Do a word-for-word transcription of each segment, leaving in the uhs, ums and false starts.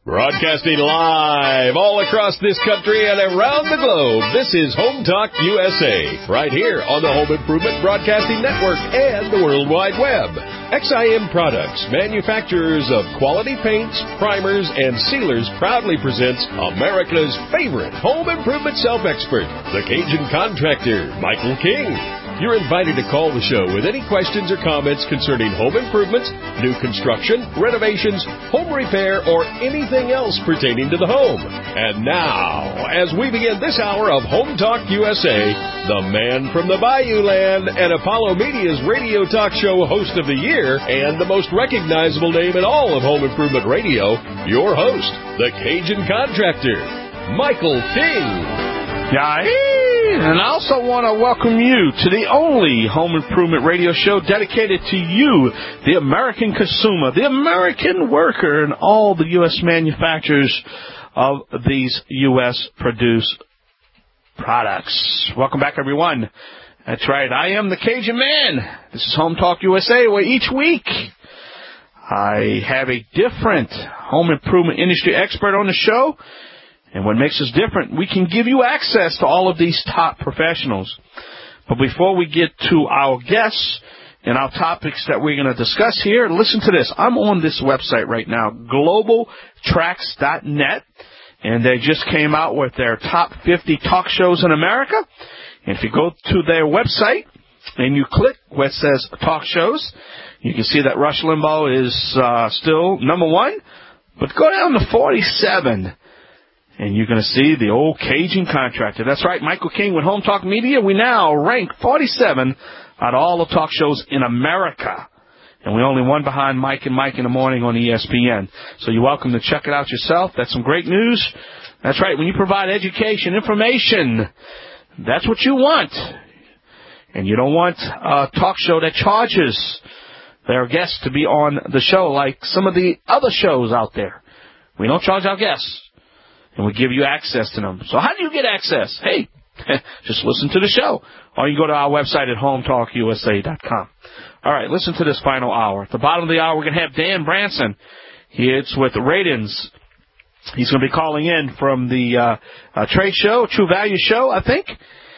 Broadcasting live all across this country and around the globe, this is Home Talk U S A, right here on the Home Improvement Broadcasting Network and the World Wide Web. X I M Products, manufacturers of quality paints, primers, and sealers, proudly presents America's favorite home improvement self-expert, the Cajun Contractor, Michael King. You're invited to call the show with any questions or comments concerning home improvements, new construction, renovations, home repair, or anything else pertaining to the home. And now, as we begin this hour of Home Talk U S A, the man from the Bayou Land and Apollo Media's radio talk show host of the year and the most recognizable name in all of home improvement radio, your host, the Cajun Contractor, Michael King. Yeah, and I also want to welcome you to the only home improvement radio show dedicated to you, the American consumer, the American worker, and all the U S manufacturers of these U S-produced products. Welcome back, everyone. That's right. I am the Cajun Man. This is Home Talk U S A, where each week I have a different home improvement industry expert on the show. And what makes us different, we can give you access to all of these top professionals. But before we get to our guests and our topics that we're going to discuss here, listen to this. I'm on this website right now, global tracks dot net, and they just came out with their top fifty talk shows in America. And if you go to their website and you click where it says talk shows, you can see that Rush Limbaugh is uh, still number one. But go down to forty-seven. And you're going to see the old Cajun Contractor. That's right, Michael King with Home Talk Media. We now rank forty-seven out of all the talk shows in America. And we're only one behind Mike and Mike in the Morning on E S P N. So you're welcome to check it out yourself. That's some great news. That's right, when you provide education, information, that's what you want. And you don't want a talk show that charges their guests to be on the show like some of the other shows out there. We don't charge our guests. And we give you access to them. So how do you get access? Hey, just listen to the show. Or you go to our website at home talk U S A dot com. All right, listen to this final hour. At the bottom of the hour, we're going to have Dan Branson. He's with Ratings. He's going to be calling in from the uh, uh, trade show, True Value Show, I think.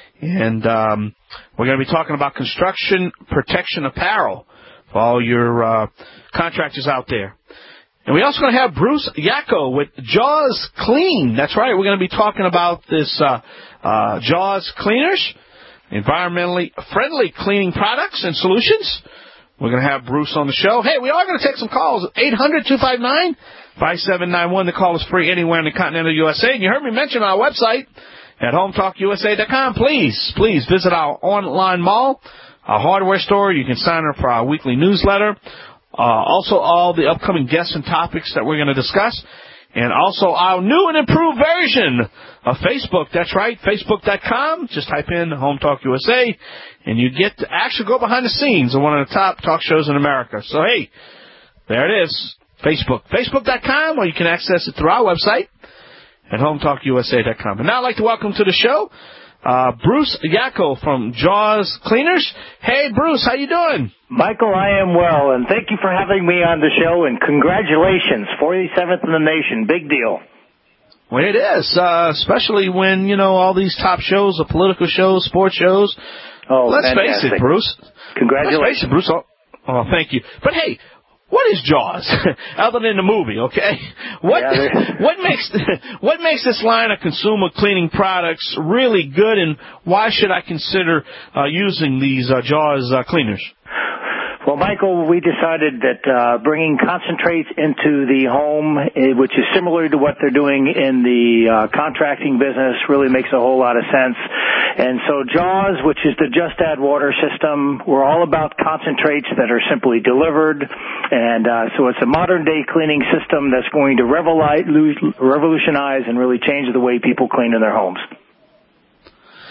And um, we're going to be talking about construction protection apparel for all your uh, contractors out there. And we're also going to have Bruce Yacko with Jaws Clean. That's right. We're going to be talking about this uh, uh, Jaws Cleaners, environmentally friendly cleaning products and solutions. We're going to have Bruce on the show. Hey, we are going to take some calls. eight hundred, two five nine, five seven nine one. The call is free anywhere in the continental U S A. And you heard me mention our website at home talk U S A dot com. Please, please visit our online mall, our hardware store. You can sign up for our weekly newsletter. Uh, also, all the upcoming guests and topics that we're going to discuss. And also our new and improved version of Facebook. That's right, facebook dot com. Just type in Home Talk U S A, and you get to actually go behind the scenes of one of the top talk shows in America. So, hey, there it is, Facebook. facebook dot com, or you can access it through our website at home talk U S A dot com. And now I'd like to welcome to the show Uh, Bruce Yacko from Jaws Cleaners. Hey, Bruce, how you doing? Michael, I am well, and thank you for having me on the show, and congratulations, forty-seventh in the nation. Big deal. Well, it is, uh, especially when, you know, all these top shows, the political shows, sports shows. Oh, Let's fantastic. face it, Bruce. Congratulations. Let's face it, Bruce. Oh, oh thank you. But, hey, what is Jaws, other than the movie, okay? What yeah, what makes what makes this line of consumer cleaning products really good, and why should I consider uh, using these uh, Jaws uh, cleaners? Well, Michael, we decided that uh, bringing concentrates into the home, which is similar to what they're doing in the uh, contracting business, really makes a whole lot of sense. And so Jaws, which is the Just Add Water system, we're all about concentrates that are simply delivered. And uh, so it's a modern-day cleaning system that's going to revolutionize and really change the way people clean in their homes.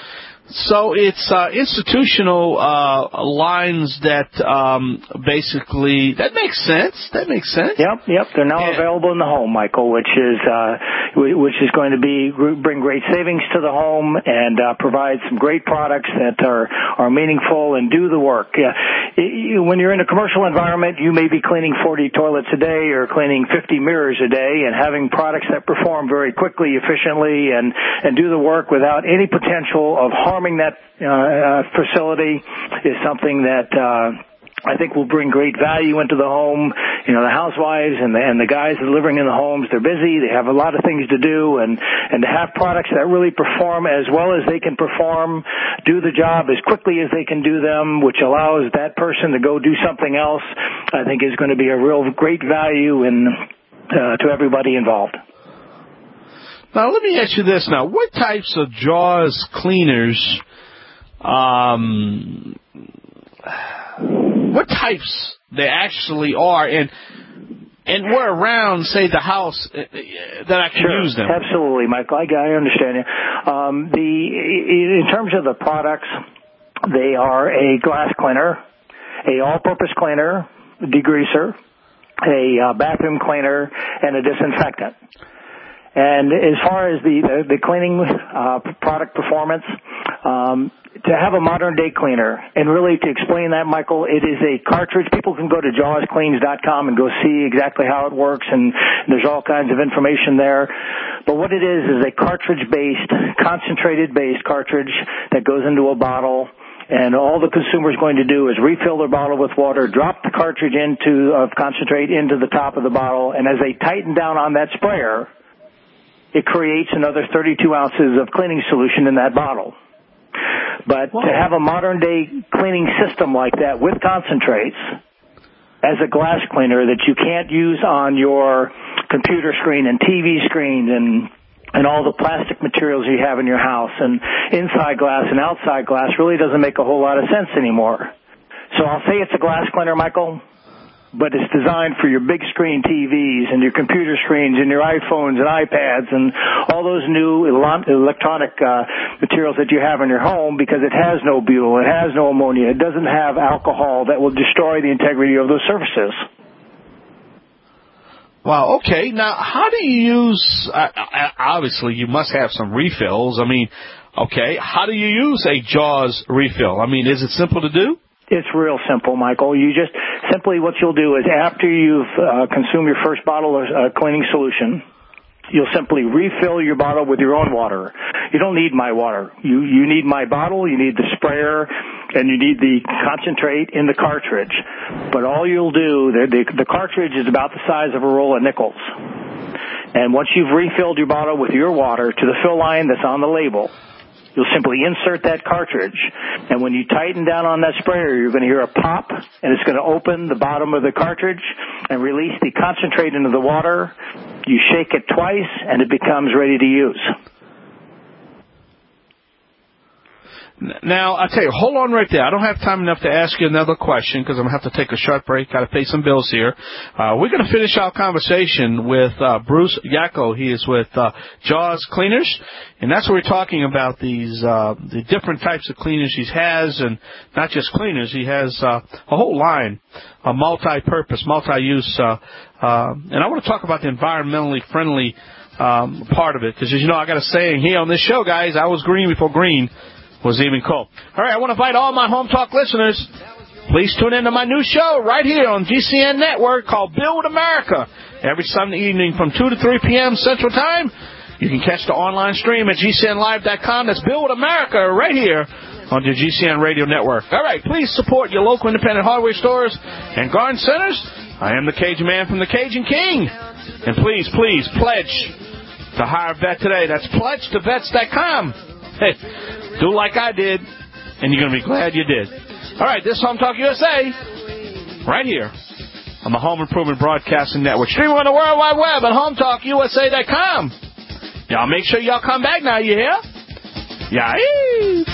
So it's uh, institutional uh, lines that um, basically that makes sense. That makes sense. Yep, yep. They're now yeah. available in the home, Michael, which is uh, which is going to be bring great savings to the home and uh, provide some great products that are are meaningful and do the work. Yeah. When you're in a commercial environment, you may be cleaning forty toilets a day or cleaning fifty mirrors a day, and having products that perform very quickly, efficiently, and and do the work without any potential of harm that uh, uh, facility is something that uh, I think will bring great value into the home. You know, the housewives and the, and the guys that are living in the homes, they're busy, they have a lot of things to do, and, and to have products that really perform as well as they can perform, do the job as quickly as they can do them, which allows that person to go do something else, I think is going to be a real great value in, uh, to everybody involved. Now, let me ask you this now. What types of Jaws cleaners, um, what types they actually are, and and where around, say, the house that I can sure, use them? Absolutely, Michael. I, I understand you. Um, the, in terms of the products, they are a glass cleaner, a all-purpose cleaner, degreaser, a uh, bathroom cleaner, and a disinfectant. And as far as the the, the cleaning uh, product performance, um, to have a modern day cleaner, and really to explain that, Michael, it is a cartridge. People can go to jaws cleans dot com and go see exactly how it works, and there's all kinds of information there. But what it is is a cartridge-based, concentrated-based cartridge that goes into a bottle. And all the consumer is going to do is refill their bottle with water, drop the cartridge into of concentrate into the top of the bottle, and as they tighten down on that sprayer, it creates another thirty-two ounces of cleaning solution in that bottle. But Whoa. To have a modern-day cleaning system like that with concentrates as a glass cleaner that you can't use on your computer screen and T V screen and and all the plastic materials you have in your house and inside glass and outside glass really doesn't make a whole lot of sense anymore. So I'll say it's a glass cleaner, Michael, but it's designed for your big screen T Vs and your computer screens and your iPhones and iPads and all those new electronic uh, materials that you have in your home, because it has no butyl, it has no ammonia, it doesn't have alcohol that will destroy the integrity of those surfaces. Wow, okay. Now, how do you use, uh, obviously you must have some refills. I mean, okay, how do you use a Jaws refill? I mean, is it simple to do? It's real simple, Michael. You just simply what you'll do is after you've uh, consumed your first bottle of uh, cleaning solution, you'll simply refill your bottle with your own water. You don't need my water. You you need my bottle, you need the sprayer, and you need the concentrate in the cartridge. But all you'll do, the, the, the cartridge is about the size of a roll of nickels. And once you've refilled your bottle with your water to the fill line that's on the label, you'll simply insert that cartridge, and when you tighten down on that sprayer, you're going to hear a pop, and it's going to open the bottom of the cartridge and release the concentrate into the water. You shake it twice, and it becomes ready to use. Now, I tell you, hold on right there. I don't have time enough to ask you another question because I'm going to have to take a short break. Got to pay some bills here. Uh, we're going to finish our conversation with uh, Bruce Yacko. He is with uh, Jaws Cleaners, and that's what we're talking about, these uh, the different types of cleaners he has, and not just cleaners. He has uh, a whole line, a multi-purpose, multi-use, uh, uh, and I want to talk about the environmentally friendly um, part of it because, as you know, I got a saying here on this show, guys, I was green before green was even cool. All right, I want to invite all my Home Talk listeners, please tune in to my new show right here on G C N Network called Build America. Every Sunday evening from two to three p.m. Central Time. You can catch the online stream at G C N live dot com. That's Build America right here on the G C N Radio Network. All right, please support your local independent hardware stores and garden centers. I am the Cajun Man from the Cajun King. And please, please pledge to hire a vet today. That's pledge to vets dot com. Hey, do like I did, and you're going to be glad you did. All right, this is Home Talk U S A, right here on the Home Improvement Broadcasting Network. Streaming on the World Wide Web at home talk U S A dot com. Y'all make sure y'all come back now, you hear? Yeah.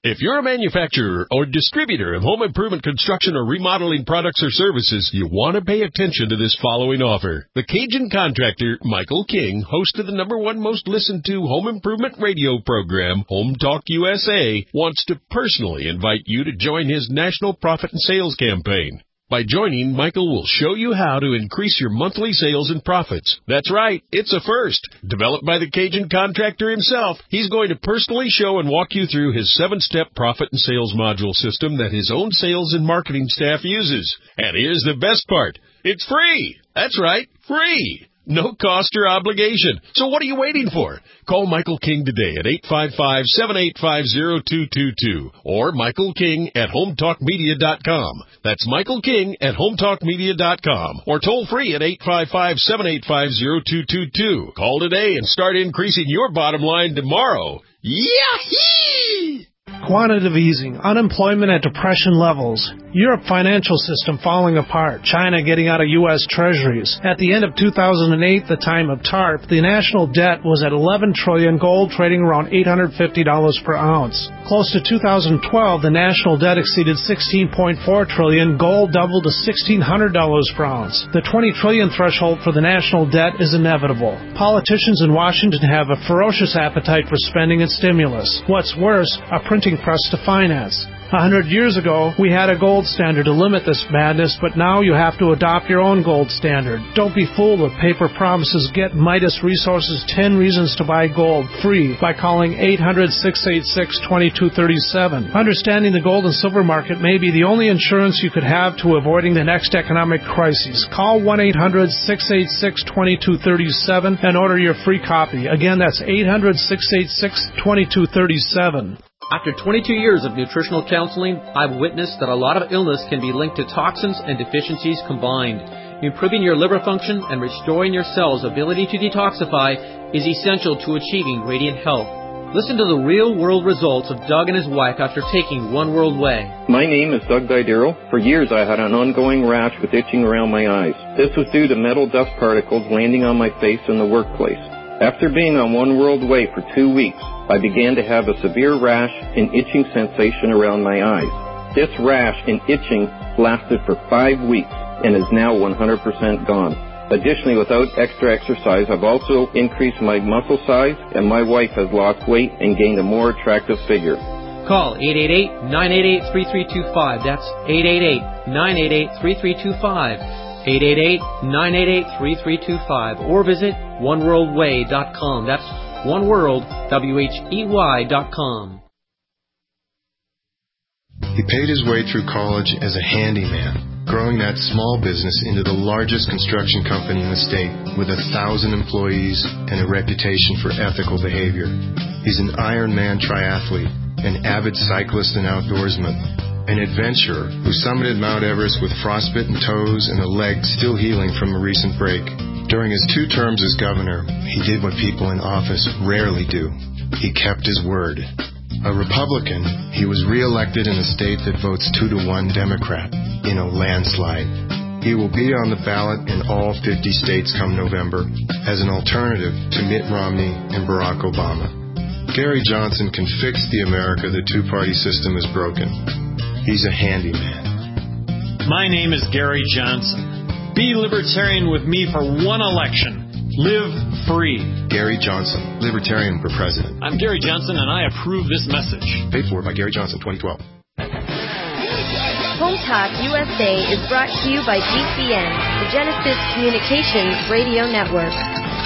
If you're a manufacturer or distributor of home improvement construction or remodeling products or services, you want to pay attention to this following offer. The Cajun contractor, Michael King, host of the number one most listened to home improvement radio program, Home Talk U S A, wants to personally invite you to join his national profit and sales campaign. By joining, Michael will show you how to increase your monthly sales and profits. That's right, it's a first. Developed by the Cajun contractor himself, he's going to personally show and walk you through his seven-step profit and sales module system that his own sales and marketing staff uses. And here's the best part. It's free. That's right, free. No cost or obligation. So what are you waiting for? Call Michael King today at eight five five, seven eight five, zero two two two or Michael King at home talk media dot com. That's Michael King at home talk media dot com or toll free at eight five five, seven eight five, zero two two two. Call today and start increasing your bottom line tomorrow. Yahee! Quantitative easing, unemployment at depression levels, Europe financial system falling apart, China getting out of U S treasuries. At the end of two thousand eight, the time of TARP, the national debt was at eleven trillion dollars, gold trading around eight hundred fifty dollars per ounce. Close to two thousand twelve, the national debt exceeded sixteen point four trillion dollars, gold doubled to sixteen hundred dollars per ounce. The twenty trillion dollars threshold for the national debt is inevitable. Politicians in Washington have a ferocious appetite for spending and stimulus. What's worse, a printing press to finance. A hundred years ago, we had a gold standard to limit this madness, but now you have to adopt your own gold standard. Don't be fooled with paper promises. Get Midas Resources ten Reasons to Buy Gold free by calling eight hundred, six eight six, two two three seven. Understanding the gold and silver market may be the only insurance you could have to avoiding the next economic crisis. Call one eight hundred, six eight six, two two three seven and order your free copy. Again, that's eight hundred, six eight six, two two three seven. After twenty-two years of nutritional counseling, I've witnessed that a lot of illness can be linked to toxins and deficiencies combined. Improving your liver function and restoring your cells' ability to detoxify is essential to achieving radiant health. Listen to the real-world results of Doug and his wife after taking One World Way. My name is Doug Didero. For years I had an ongoing rash with itching around my eyes. This was due to metal dust particles landing on my face in the workplace. After being on One World Way for two weeks, I began to have a severe rash and itching sensation around my eyes. This rash and itching lasted for five weeks and is now one hundred percent gone. Additionally, without extra exercise, I've also increased my muscle size, and my wife has lost weight and gained a more attractive figure. Call eight eight eight, nine eight eight, three three two five. That's eight eight eight, nine eight eight, three three two five. eight eight eight, nine eight eight, three three two five. Or visit one world way dot com. That's One World, W H E Y dot com. He paid his way through college as a handyman, growing that small business into the largest construction company in the state with a thousand employees and a reputation for ethical behavior. He's an Ironman triathlete, an avid cyclist and outdoorsman, an adventurer who summited Mount Everest with frostbitten toes and a leg still healing from a recent break. During his two terms as governor, he did what people in office rarely do. He kept his word. A Republican, he was re-elected in a state that votes two to one Democrat in a landslide. He will be on the ballot in all fifty states come November as an alternative to Mitt Romney and Barack Obama. Gary Johnson can fix the America the two-party system is broken. He's a handyman. My name is Gary Johnson. Be libertarian with me for one election. Live free. Gary Johnson, Libertarian for President. I'm Gary Johnson, and I approve this message. Paid for by Gary Johnson, twenty twelve. Home Talk U S A is brought to you by G C N, the Genesis Communications Radio Network.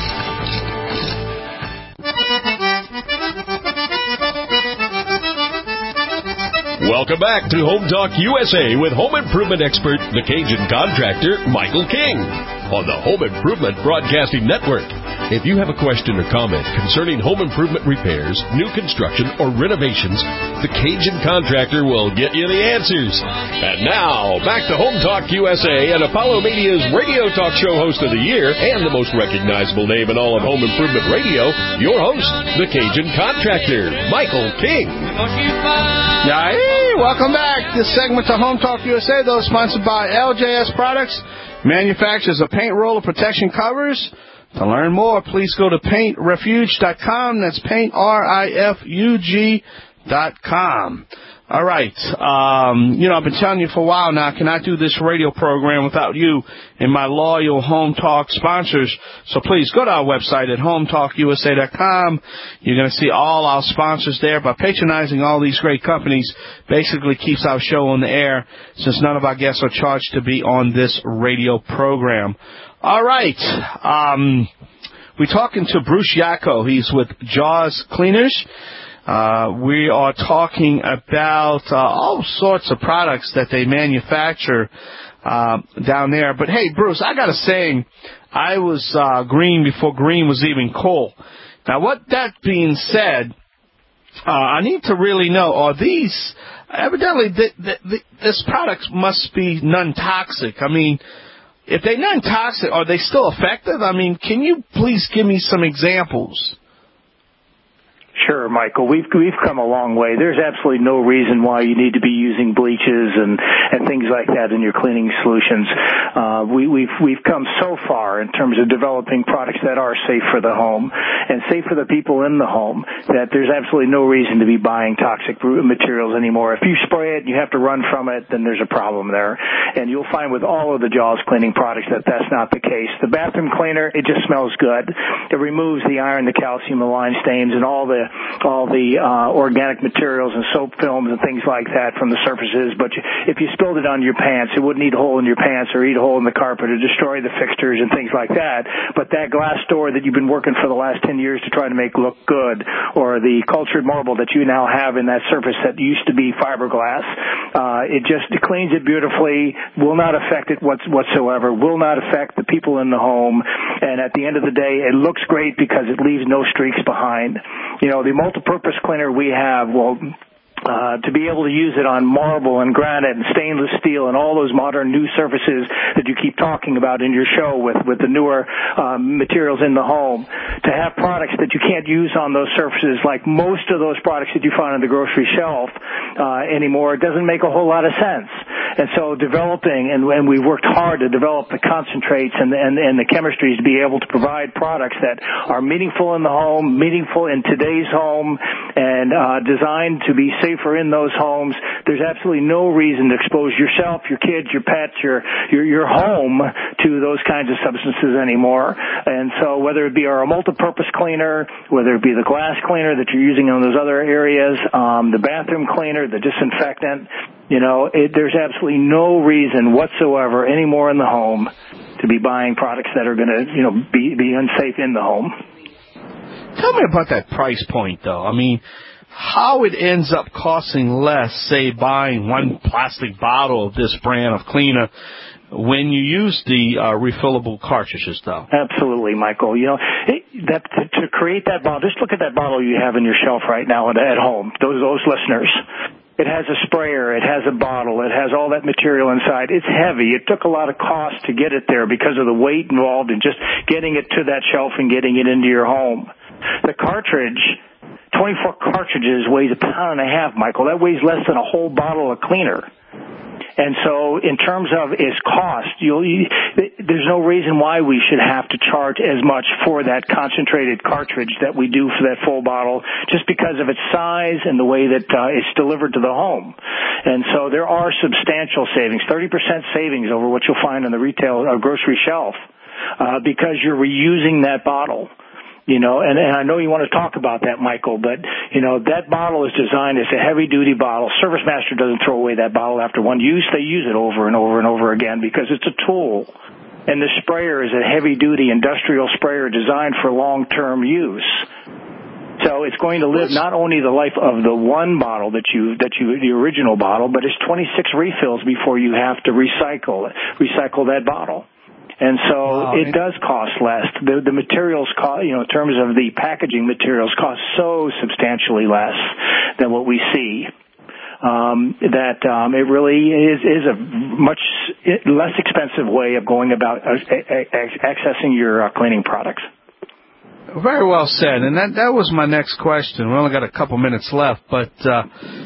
Welcome back to Home Talk U S A with home improvement expert, the Cajun contractor, Michael King, on the Home Improvement Broadcasting Network. If you have a question or comment concerning home improvement repairs, new construction, or renovations, the Cajun contractor will get you the answers. And now, back to Home Talk U S A and Apollo Media's radio talk show host of the year and the most recognizable name in all of home improvement radio, your host, the Cajun contractor, Michael King. Yeah, hey, welcome back. This segment to Home Talk U S A, though, sponsored by L J S Products, manufacturers of paint roller protection covers. To learn more, please go to paint refuge dot com. That's paint, R I F U G dot com. All right. Um, you know, I've been telling you for a while now, I cannot do this radio program without you and my loyal Home Talk sponsors. So please go to our website at home talk u s a dot com. You're going to see all our sponsors there. By patronizing all these great companies, basically keeps our show on the air, since none of our guests are charged to be on this radio program. All right. Um, we're talking to Bruce Yako. He's with Jaws Cleaners. Uh, we are talking about uh, all sorts of products that they manufacture uh, down there. But, hey, Bruce, I got a saying, I was uh, green before green was even cool. Now, what that being said, uh, I need to really know, are these, evidently, th- th- th- this product must be non-toxic. I mean, if they're non-toxic, are they still effective? I mean, can you please give me some examples? Sure, Michael. We've we've come a long way. There's absolutely no reason why you need to be using bleaches and, and things like that in your cleaning solutions. Uh, we, we've we've come so far in terms of developing products that are safe for the home and safe for the people in the home that there's absolutely no reason to be buying toxic materials anymore. If you spray it and you have to run from it, then there's a problem there. And you'll find with all of the Jaws cleaning products that that's not the case. The bathroom cleaner, it just smells good. It removes the iron, the calcium, the lime stains, and all the all the uh, organic materials and soap films and things like that from the surfaces. But you, if you spilled it on your pants, it wouldn't eat a hole in your pants or eat a hole in the carpet or destroy the fixtures and things like that. But that glass door that you've been working for the last ten years to try to make look good, or the cultured marble that you now have in that surface that used to be fiberglass, uh, it just it cleans it beautifully, will not affect it whatsoever, will not affect the people in the home. And at the end of the day, it looks great because it leaves no streaks behind. You know, the multi-purpose cleaner we have, well, Uh, to be able to use it on marble and granite and stainless steel and all those modern new surfaces that you keep talking about in your show with, with the newer um, materials in the home, to have products that you can't use on those surfaces like most of those products that you find on the grocery shelf uh, anymore, it doesn't make a whole lot of sense. And so developing, and, and we worked hard to develop the concentrates and, and, and the chemistries to be able to provide products that are meaningful in the home, meaningful in today's home, and uh, designed to be safer in those homes. There's absolutely no reason to expose yourself, your kids, your pets, your, your, your home to those kinds of substances anymore. And so whether it be our multi-purpose cleaner, whether it be the glass cleaner that you're using on those other areas, um, the bathroom cleaner, the disinfectant, you know, it, there's absolutely no reason whatsoever anymore in the home to be buying products that are going to, you know, be, be unsafe in the home. Tell me about that price point, though. I mean, how it ends up costing less, say, buying one plastic bottle of this brand of cleaner when you use the uh, refillable cartridges, though. Absolutely, Michael. You know, it, that to, to create that bottle, just look at that bottle you have in your shelf right now at, at home, those, those listeners. It has a sprayer, it has a bottle, it has all that material inside. It's heavy. It took a lot of cost to get it there because of the weight involved in just getting it to that shelf and getting it into your home. The cartridge, twenty-four cartridges, weighs a pound and a half, Michael. That weighs less than a whole bottle of cleaner. And so in terms of its cost, you'll, you, there's no reason why we should have to charge as much for that concentrated cartridge that we do for that full bottle just because of its size and the way that uh, it's delivered to the home. And so there are substantial savings, thirty percent savings over what you'll find on the retail or grocery shelf uh, because you're reusing that bottle. You know, and, and I know you want to talk about that, Michael, but, you know, that bottle is designed as a heavy-duty bottle. Service Master doesn't throw away that bottle after one use. They use it over and over and over again because it's a tool. And the sprayer is a heavy-duty industrial sprayer designed for long-term use. So it's going to live not only the life of the one bottle that you, that you, the original bottle, but it's twenty-six refills before you have to recycle it, recycle that bottle. And so wow. It does cost less. The, the materials, cost, you know, in terms of the packaging materials, cost so substantially less than what we see um, that um, it really is, is a much less expensive way of going about uh, accessing your uh, cleaning products. Very well said, and that that was my next question. We only got a couple minutes left, but uh,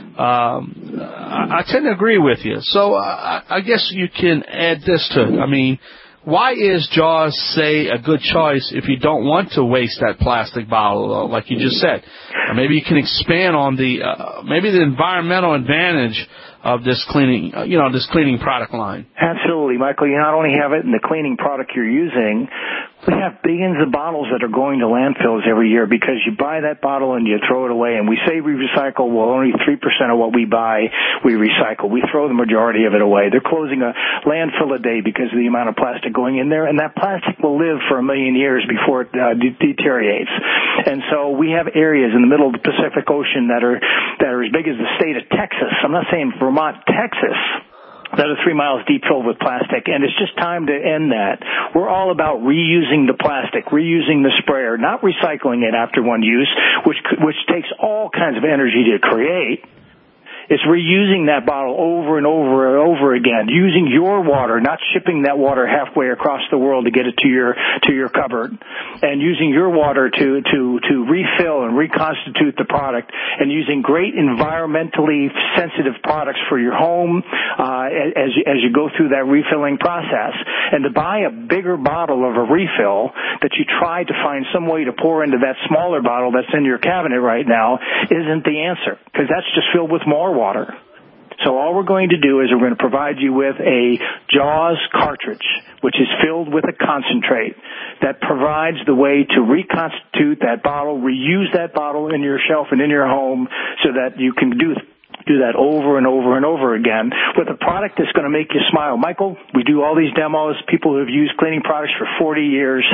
um, I, I tend to agree with you. So uh, I guess you can add this to it. I mean, why is Jaws, say, a good choice if you don't want to waste that plastic bottle, like you just said? Or maybe you can expand on the uh, maybe the environmental advantage of this cleaning, uh, you know, this cleaning product line. Absolutely, Michael. You not only have it in the cleaning product you're using, we have billions of bottles that are going to landfills every year because you buy that bottle and you throw it away. And we say we recycle, well, only three percent of what we buy we recycle. We throw the majority of it away. They're closing a landfill a day because of the amount of plastic going in there, and that plastic will live for a million years before it uh, de- deteriorates. And so we have areas in the middle of the Pacific Ocean that are that are as big as the state of Texas. I'm not saying Vermont, Texas, that are three miles deep filled with plastic, and it's just time to end that. We're all about reusing the plastic, reusing the sprayer, not recycling it after one use, which which takes all kinds of energy to create. It's reusing that bottle over and over and over again, using your water, not shipping that water halfway across the world to get it to your to your cupboard, and using your water to to to refill and reconstitute the product, and using great environmentally sensitive products for your home uh, as as you go through that refilling process. And to buy a bigger bottle of a refill that you try to find some way to pour into that smaller bottle that's in your cabinet right now isn't the answer, because that's just filled with more water. So all we're going to do is we're going to provide you with a Jaws cartridge, which is filled with a concentrate that provides the way to reconstitute that bottle, reuse that bottle in your shelf and in your home so that you can do do that over and over and over again with a product that's going to make you smile. Michael, we do all these demos. People who have used cleaning products for forty years.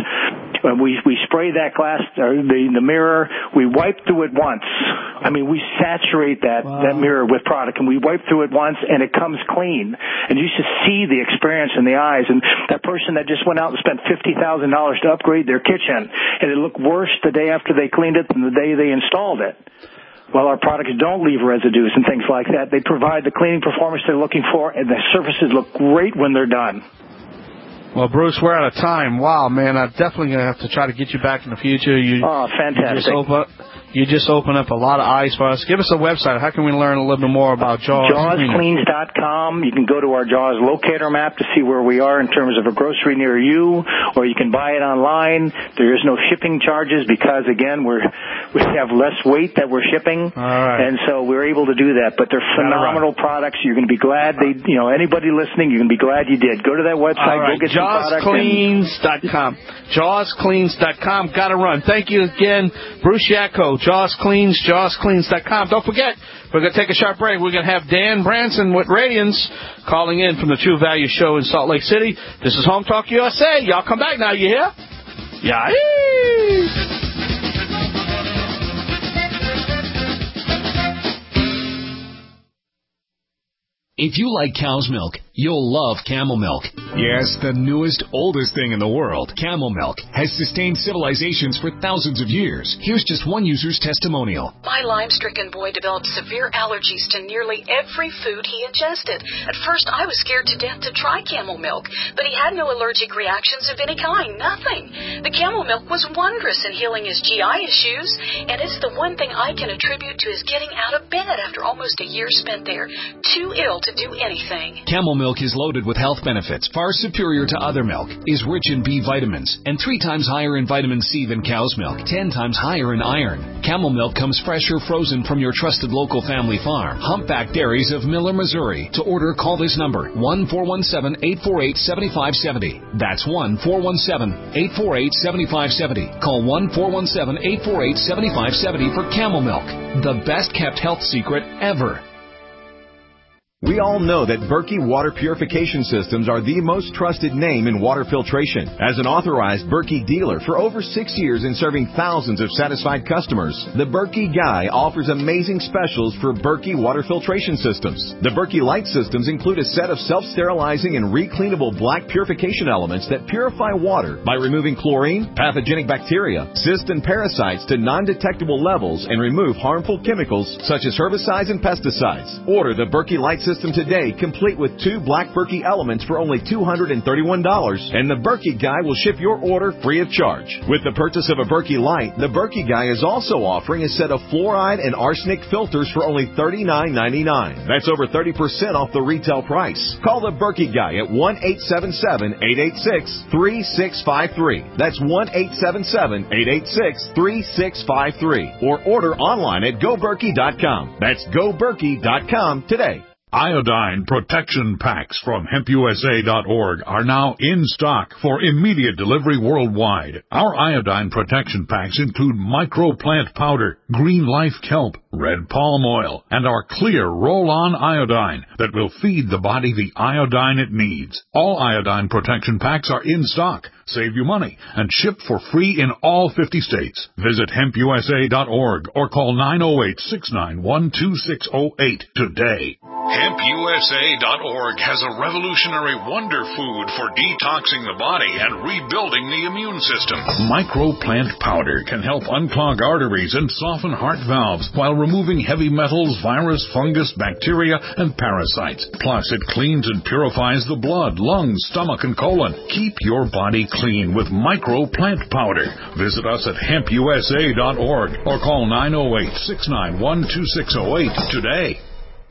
We we spray that glass, or the, the mirror. We wipe through it once. I mean, we saturate that, wow. that mirror with product, and we wipe through it once, and it comes clean. And you should see the experience in the eyes. And that person that just went out and spent fifty thousand dollars to upgrade their kitchen, and it looked worse the day after they cleaned it than the day they installed it. Well, our products don't leave residues and things like that. They provide the cleaning performance they're looking for, and the surfaces look great when they're done. Well, Bruce, we're out of time. Wow, man, I'm definitely going to have to try to get you back in the future. You, oh, fantastic. You just, open, you just open up a lot of eyes for us. Give us a website. How can we learn a little bit more about Jaws? Jaws Cleans dot com. You can go to our Jaws locator map to see where we are in terms of a grocery near you, or you can buy it online. There is no shipping charges because, again, we're, we have less weight that we're shipping, All right. and so we're able to do that. But they're phenomenal products. You're going to be glad they, you know, anybody listening, you're going to be glad you did. Go to that website. Right. Go get Jaws Cleans dot com. Jaws Cleans dot com. Got to run. Thank you again, Bruce Yatko. Jaws Cleans, Jaws Cleans dot com. Don't forget, we're going to take a sharp break. We're going to have Dan Branson with Radiance calling in from the True Value Show in Salt Lake City. This is Home Talk U S A. Y'all come back now, you hear? Yeah. If you like cow's milk, you'll love Camel Milk. Yes, the newest, oldest thing in the world. Camel Milk has sustained civilizations for thousands of years. Here's just one user's testimonial. My Lyme-stricken boy developed severe allergies to nearly every food he ingested. At first, I was scared to death to try Camel Milk, but he had no allergic reactions of any kind, nothing. The Camel Milk was wondrous in healing his G I issues, and it's the one thing I can attribute to his getting out of bed after almost a year spent there, too ill to do anything. Camel Milk is loaded with health benefits far superior to other milk, is rich in B vitamins, and three times higher in vitamin C than cow's milk, ten times higher in iron. Camel Milk comes fresh or frozen from your trusted local family farm. Humpback Dairies of Miller, Missouri. To order, call this number, one four one seven, eight four eight, seven five seven zero. That's one four one seven, eight four eight, seven five seven zero. Call one four one seven, eight four eight, seven five seven zero for Camel Milk, the best kept health secret ever. We all know that Berkey Water Purification Systems are the most trusted name in water filtration. As an authorized Berkey dealer for over six years and serving thousands of satisfied customers, the Berkey Guy offers amazing specials for Berkey Water Filtration Systems. The Berkey Light Systems include a set of self-sterilizing and recleanable black purification elements that purify water by removing chlorine, pathogenic bacteria, cysts, and parasites to non-detectable levels and remove harmful chemicals such as herbicides and pesticides. Order the Berkey Light Systems system today, complete with two Black Berkey elements for only two hundred thirty-one dollars, and the Berkey Guy will ship your order free of charge. With the purchase of a Berkey Light, the Berkey Guy is also offering a set of fluoride and arsenic filters for only thirty-nine ninety-nine. That's over thirty percent off the retail price. Call the Berkey Guy at one eight seven seven, eight eight six, three six five three. That's one eight seven seven, eight eight six, three six five three. Or order online at go berkey dot com. That's go berkey dot com today. Iodine protection packs from hemp U S A dot org are now in stock for immediate delivery worldwide. Our iodine protection packs include microplant powder, green life kelp, red palm oil, and our clear roll-on iodine that will feed the body the iodine it needs. All iodine protection packs are in stock, save you money, and shipped for free in all fifty states. Visit hemp U S A dot org or call nine oh eight, six nine one, two six oh eight today. hemp U S A dot org has a revolutionary wonder food for detoxing the body and rebuilding the immune system. Microplant powder can help unclog arteries and soften heart valves while removing heavy metals, virus, fungus, bacteria, and parasites. Plus, it cleans and purifies the blood, lungs, stomach, and colon. Keep your body clean with Microplant powder. Visit us at hemp U S A dot org or call nine oh eight, six nine one, two six oh eight today.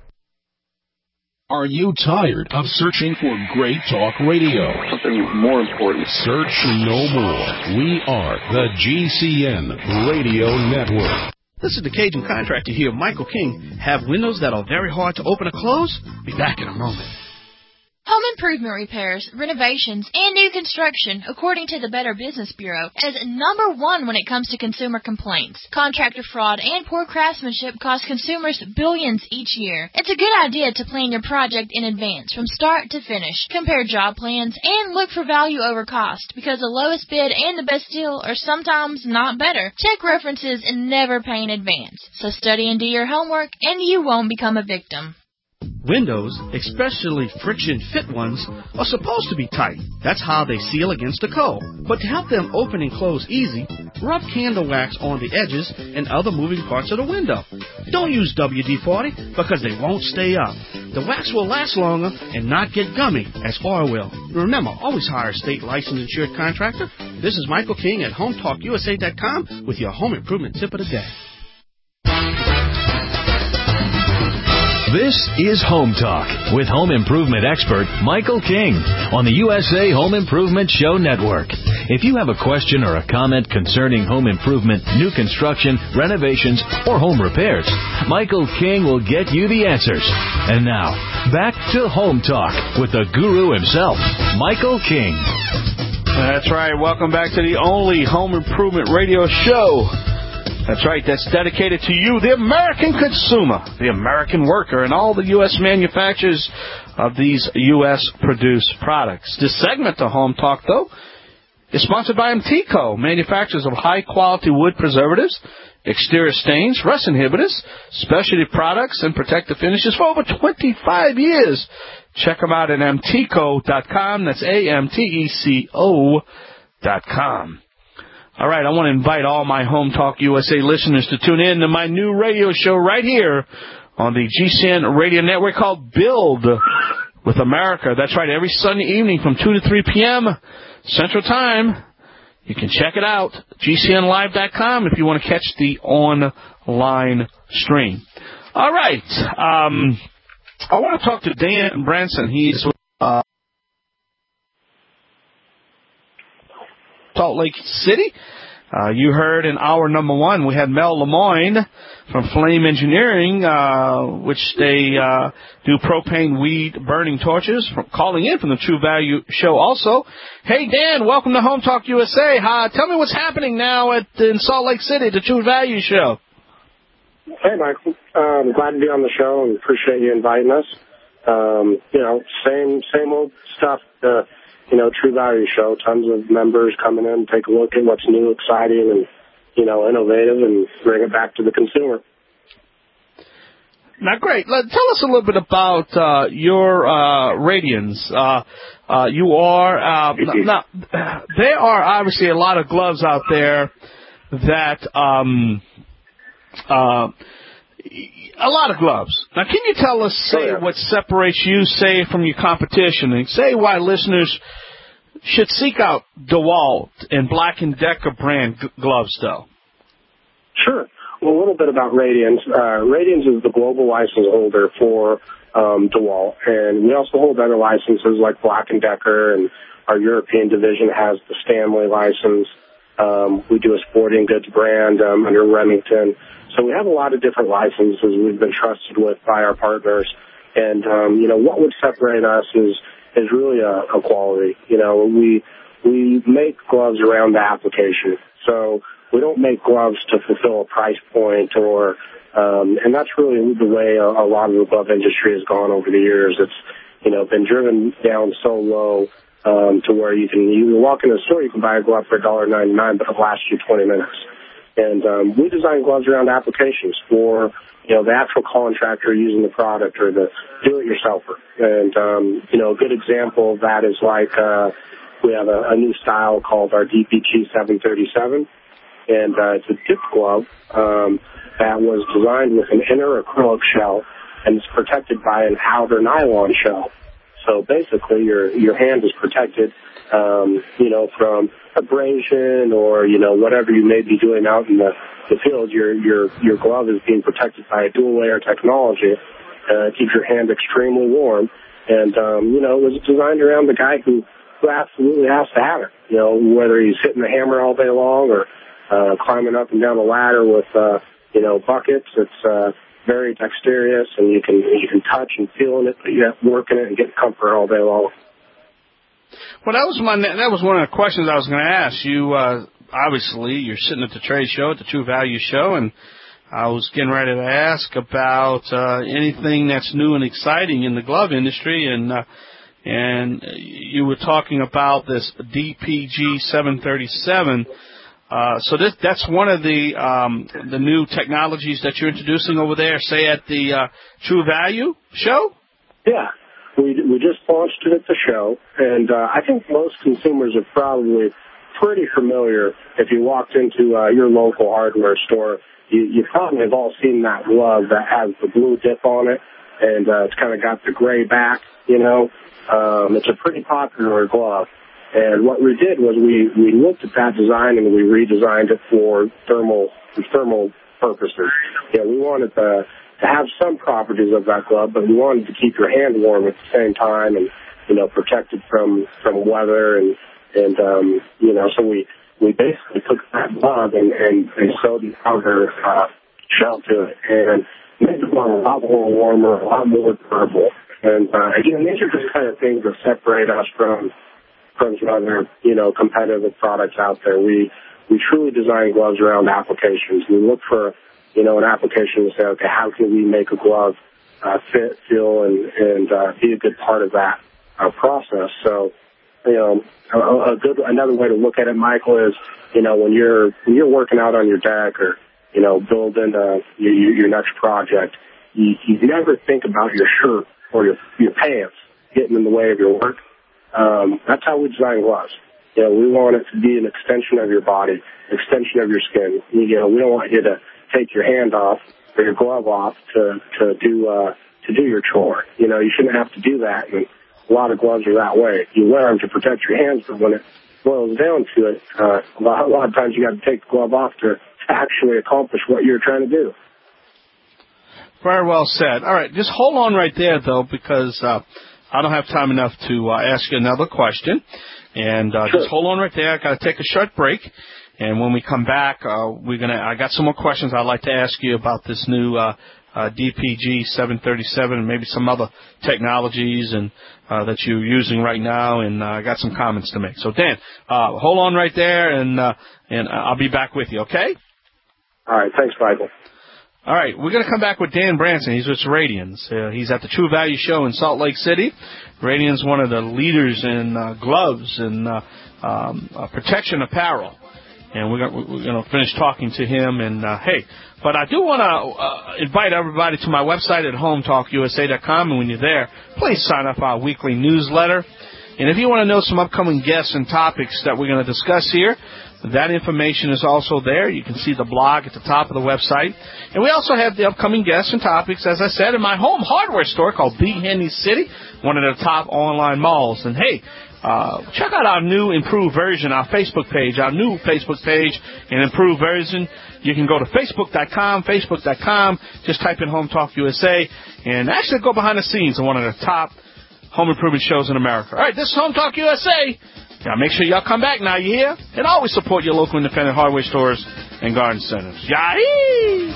Are you tired of searching for great talk radio? Something more important. Search no more. We are the G C N Radio Network. This is the Cajun contractor here, Michael King. Have windows that are very hard to open or close? Be back in a moment. Home improvement repairs, renovations, and new construction, according to the Better Business Bureau, is number one when it comes to consumer complaints. Contractor fraud and poor craftsmanship cost consumers billions each year. It's a good idea to plan your project in advance, from start to finish. Compare job plans and look for value over cost, because the lowest bid and the best deal are sometimes not better. Check references and never pay in advance. So study and do your homework, and you won't become a victim. Windows, especially friction-fit ones, are supposed to be tight. That's how they seal against the cold. But to help them open and close easy, rub candle wax on the edges and other moving parts of the window. Don't use W D forty because they won't stay up. The wax will last longer and not get gummy as oil will. Remember, always hire a state licensed insured contractor. This is Michael King at home talk U S A dot com with your home improvement tip of the day. This is Home Talk with home improvement expert Michael King on the U S A Home Improvement Show Network. If you have a question or a comment concerning home improvement, new construction, renovations, or home repairs, Michael King will get you the answers. And now, back to Home Talk with the guru himself, Michael King. That's right. Welcome back to the only home improvement radio show. That's right, that's dedicated to you, the American consumer, the American worker, and all the U S manufacturers of these U S-produced products. This segment of Home Talk, though, is sponsored by Amtico, manufacturers of high-quality wood preservatives, exterior stains, rust inhibitors, specialty products, and protective finishes for over twenty-five years. Check them out at amtico dot com. That's A M T E C O dot com. All right, I want to invite all my Home Talk U S A listeners to tune in to my new radio show right here on the G C N Radio Network called Build with America. That's right, every Sunday evening from two to three p.m. Central Time. You can check it out, G C N live dot com, if you want to catch the online stream. All right, um, I want to talk to Dan Branson. He's uh, Salt Lake City. Uh, you heard in hour number one, we had Mel Lemoyne from Flame Engineering, uh, which they uh, do propane weed burning torches, from calling in from the True Value Show also. Hey, Dan, welcome to Home Talk U S A. Uh, tell me what's happening now at in Salt Lake City, the True Value Show. Hey, Michael. Um, glad to be on the show and appreciate you inviting us. Um, you know, same same old stuff. Uh, You know, True Value Show, tons of members coming in, take a look at what's new, exciting, and, you know, innovative, and bring it back to the consumer. Now, great. Tell us a little bit about uh, your uh, Radians. Uh, uh, you are, uh, now, there are obviously a lot of gloves out there that, um, uh, a lot of gloves. Now, can you tell us, say, oh, yeah. what separates you, say, from your competition, and say why listeners should seek out DeWalt and Black and Decker brand g- gloves, though? Sure. Well, a little bit about Radians. Uh, Radians is the global license holder for um, DeWalt, and we also hold other licenses like Black and Decker, and our European division has the Stanley license. Um, we do a sporting goods brand um, under Remington. So we have a lot of different licenses we've been trusted with by our partners. And, um, you know, what would separate us is, is really a, a quality. You know, we, we make gloves around the application. So we don't make gloves to fulfill a price point or, um, and that's really the way a, a lot of the glove industry has gone over the years. It's, you know, been driven down so low, um, to where you can, you walk in the store, you can buy a glove for one dollar ninety-nine, but it'll last you twenty minutes. And um, we design gloves around applications for, you know, the actual contractor using the product or the do-it-yourselfer. And, um, you know, a good example of that is like uh, we have a, a new style called our D P G seven thirty-seven. And uh, it's a dip glove um, that was designed with an inner acrylic shell and it's protected by an outer nylon shell. So basically your your hand is protected, um, you know, from abrasion or, you know, whatever you may be doing out in the, the field. Your your your glove is being protected by a dual layer technology. Uh, it keeps your hand extremely warm. And, um, you know, it was designed around the guy who, who absolutely has to have it. You know, whether he's hitting the hammer all day long or uh, climbing up and down the ladder with, uh, you know, buckets. It's uh, very dexterous, and you can you can touch and feel in it, but you have to work in it and get comfort all day long. Well, that was my that was one of the questions I was going to ask you. Uh, obviously, you're sitting at the trade show, at the True Value show, and I was getting ready to ask about uh, anything that's new and exciting in the glove industry, and uh, and you were talking about this D P G seven thirty-seven. Uh, so this, that's one of the um, the new technologies that you're introducing over there, say at the uh, True Value show? Yeah, we we just launched it at the show, and uh, I think most consumers are probably pretty familiar. If you walked into uh, your local hardware store, you, you probably have all seen that glove that has the blue dip on it, and uh, it's kind of got the gray back, you know. Um, it's a pretty popular glove. And what we did was we, we looked at that design and we redesigned it for thermal for thermal purposes. Yeah, we wanted to, to have some properties of that glove, but we wanted to keep your hand warm at the same time and, you know, protected from, from weather and, and um, you know, so we, we basically took that glove and, and, and sewed the outer uh, shell to it and made the glove a lot more warmer, a lot more durable. And, uh, again, these are just kind of things that separate us from from some other, you know, competitive products out there. We we truly design gloves around applications. We look for, you know, an application to say, okay, how can we make a glove uh, fit, feel, and, and uh, be a good part of that uh, process? So, you know, a, a good another way to look at it, Michael, is, you know, when you're when you're working out on your deck or, you know, building uh, your, your next project, you, you never think about your shirt or your your pants getting in the way of your work. Um, that's how we design gloves. You know, we want it to be an extension of your body, extension of your skin. You know, we don't want you to take your hand off or your glove off to, to do, uh, to do your chore. You know, you shouldn't have to do that. And a lot of gloves are that way. You wear them to protect your hands, but when it boils down to it, uh, a lot, a lot of times you got to take the glove off to, to actually accomplish what you're trying to do. Very well said. All right. Just hold on right there though, because, uh, I don't have time enough to uh, ask you another question, and uh, sure. Just hold on right there. I got to take a short break, and when we come back, uh, we're gonna. I got some more questions I'd like to ask you about this new uh, uh, D P G seven thirty-seven and maybe some other technologies and uh, that you're using right now, and uh, I got some comments to make. So Dan, uh, hold on right there, and uh, and I'll be back with you. Okay? All right. Thanks, Michael. All right, we're going to come back with Dan Branson. He's with Radians. Uh, he's at the True Value Show in Salt Lake City. Radians, one of the leaders in uh, gloves and uh, um, uh, protection apparel. And we're going we're going to finish talking to him. And, uh, hey, but I do want to uh, invite everybody to my website at home talk U S A dot com. And when you're there, please sign up for our weekly newsletter. And if you want to know some upcoming guests and topics that we're going to discuss here, that information is also there. You can see the blog at the top of the website. And we also have the upcoming guests and topics, as I said, in my home hardware store called Big Handy City, one of the top online malls. And, hey, uh, check out our new improved version, our Facebook page, our new Facebook page and improved version. You can go to facebook dot com, facebook dot com, just type in Home Talk U S A, and actually go behind the scenes of one of the top home improvement shows in America. All right, this is Home Talk U S A. Now, make sure y'all come back now, you hear? And always support your local independent hardware stores and garden centers. Yahee!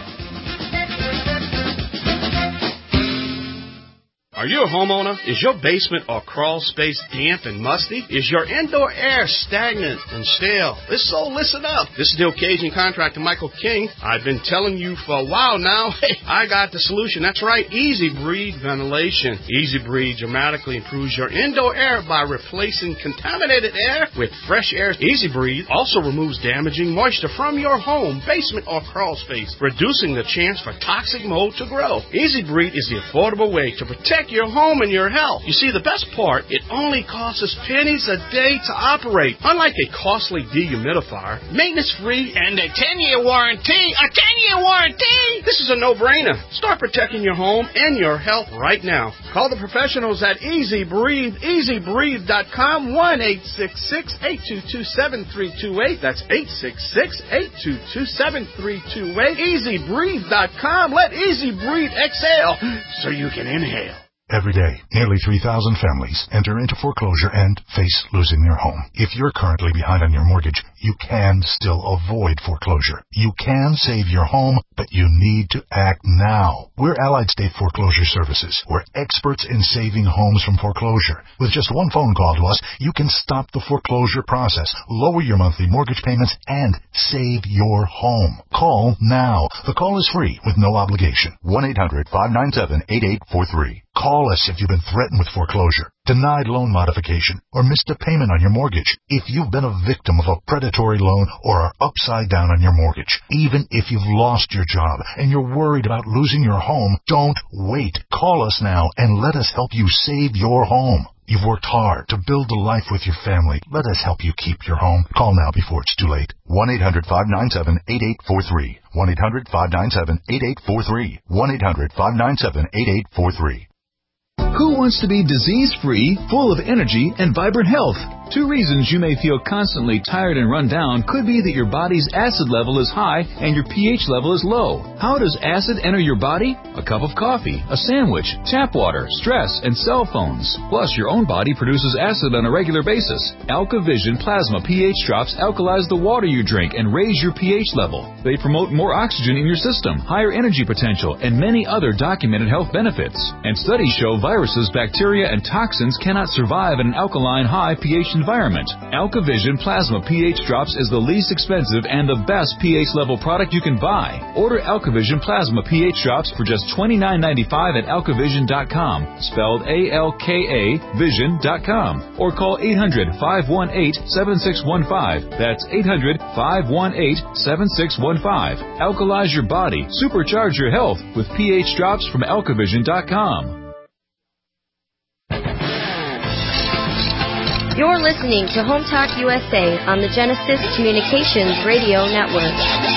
Are you a homeowner? Is your basement or crawl space damp and musty? Is your indoor air stagnant and stale? If so, listen up. This is the Cajun contractor, Michael King. I've been telling you for a while now, hey, I got the solution. That's right, Easy Breathe Ventilation. Easy Breathe dramatically improves your indoor air by replacing contaminated air with fresh air. Easy Breathe also removes damaging moisture from your home, basement, or crawl space, reducing the chance for toxic mold to grow. Easy Breathe is the affordable way to protect your home and your health. You see, the best part, it only costs us pennies a day to operate. Unlike a costly dehumidifier, maintenance-free, and a ten-year warranty. A ten-year warranty! This is a no-brainer. Start protecting your home and your health right now. Call the professionals at Easy Breathe, easy breathe dot com, one eight six six, eight two two, seven three two eight. That's eight six six, eight two two, seven three two eight. easy breathe dot com. Let Easy Breathe exhale so you can inhale. Every day, nearly three thousand families enter into foreclosure and face losing their home. If you're currently behind on your mortgage, you can still avoid foreclosure. You can save your home, but you need to act now. We're Allied State Foreclosure Services. We're experts in saving homes from foreclosure. With just one phone call to us, you can stop the foreclosure process, lower your monthly mortgage payments, and save your home. Call now. The call is free with no obligation. one eight hundred, five nine seven, eight eight four three. Call us if you've been threatened with foreclosure, denied loan modification, or missed a payment on your mortgage. If you've been a victim of a predatory loan or are upside down on your mortgage, even if you've lost your job and you're worried about losing your home, don't wait. Call us now and let us help you save your home. You've worked hard to build a life with your family. Let us help you keep your home. Call now before it's too late. one eight hundred, five nine seven, eight eight four three. one eight hundred, five nine seven, eight eight four three. one eight hundred, five nine seven, eight eight four three. Who wants to be disease-free, full of energy, and vibrant health? Two reasons you may feel constantly tired and run down could be that your body's acid level is high and your pH level is low. How does acid enter your body? A cup of coffee, a sandwich, tap water, stress, and cell phones. Plus, your own body produces acid on a regular basis. AlkaVision Plasma pH drops alkalize the water you drink and raise your pH level. They promote more oxygen in your system, higher energy potential, and many other documented health benefits. And studies show viruses, bacteria, and toxins cannot survive in an alkaline high pH environment. AlkaVision Plasma pH Drops is the least expensive and the best pH level product you can buy. Order AlkaVision Plasma pH Drops for just twenty-nine ninety-five at alkavision dot com, spelled A L K A vision dot com, or call eight hundred, five one eight, seven six one five. That's eight hundred, five one eight, seven six one five. Alkalize your body, supercharge your health with pH Drops from alkavision dot com. You're listening to Home Talk U S A on the Genesis Communications Radio Network.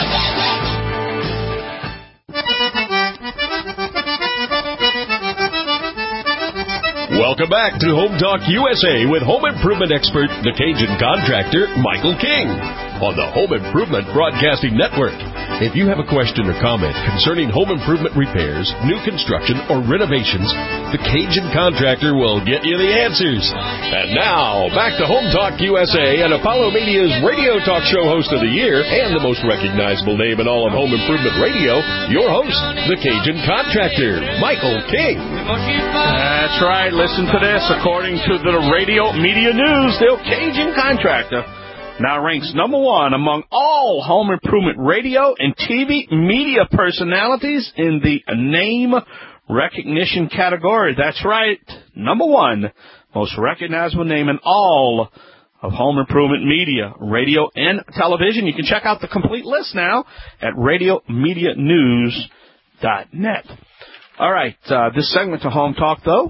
Welcome back to Home Talk U S A with home improvement expert, the Cajun contractor, Michael King, on the Home Improvement Broadcasting Network. If you have a question or comment concerning home improvement repairs, new construction, or renovations, the Cajun contractor will get you the answers. And now, back to Home Talk U S A and Apollo Media's radio talk show host of the year and the most recognizable name in all of home improvement radio, your host, the Cajun contractor, Michael King. That's right. Listen to this. According to the Radio Media News, the Cajun contractor now ranks number one among all home improvement radio and T V media personalities in the name recognition category. That's right, number one, most recognizable name in all of home improvement media, radio, and television. You can check out the complete list now at radio media news dot net. All right, uh, this segment of Home Talk, though,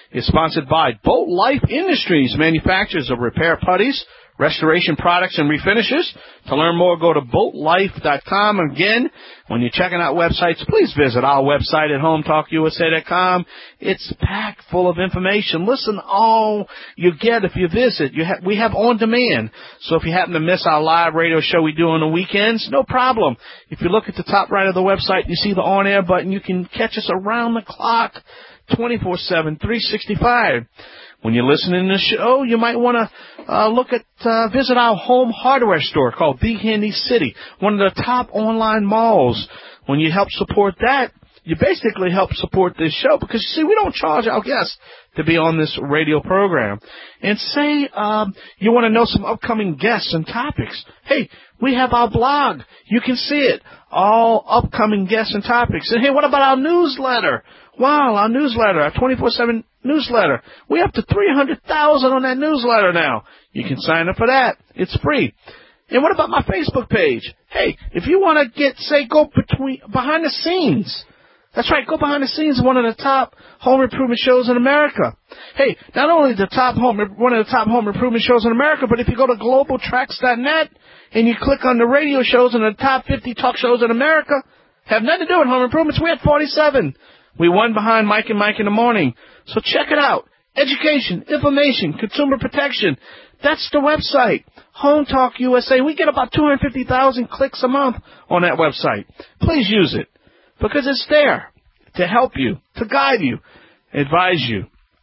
is sponsored by Boat Life Industries, manufacturers of repair putties, restoration products, and refinishes. To learn more, go to boat life dot com. Again, when you're checking out websites, please visit our website at home talk u s a dot com. It's packed full of information. Listen all you get if you visit. You ha- we have on demand. So if you happen to miss our live radio show we do on the weekends, no problem. If you look at the top right of the website, you see the on-air button. You can catch us around the clock, twenty-four seven, three sixty-five. When you're listening to the show, you might want to uh, look at, uh, visit our home hardware store called The Handy City, one of the top online malls. When you help support that, you basically help support this show because, you see, we don't charge our guests to be on this radio program. And say um, you want to know some upcoming guests and topics. Hey, we have our blog. You can see it, all upcoming guests and topics. And, hey, what about our newsletter? Wow, our newsletter, our twenty-four seven newsletter. We're up to three hundred thousand on that newsletter now. You can sign up for that. It's free. And what about my Facebook page? Hey, if you want to get, say, go between behind the scenes. That's right, go behind the scenes of one of the top home improvement shows in America. Hey, not only the top home, one of the top home improvement shows in America, but if you go to global tracks dot net and you click on the radio shows and the top fifty talk shows in America, have nothing to do with home improvements. We had forty-seven. We won behind Mike and Mike in the Morning. So check it out. Education, information, consumer protection. That's the website. Home Talk U S A. We get about two hundred fifty thousand clicks a month on that website. Please use it because it's there to help you, to guide you, advise you.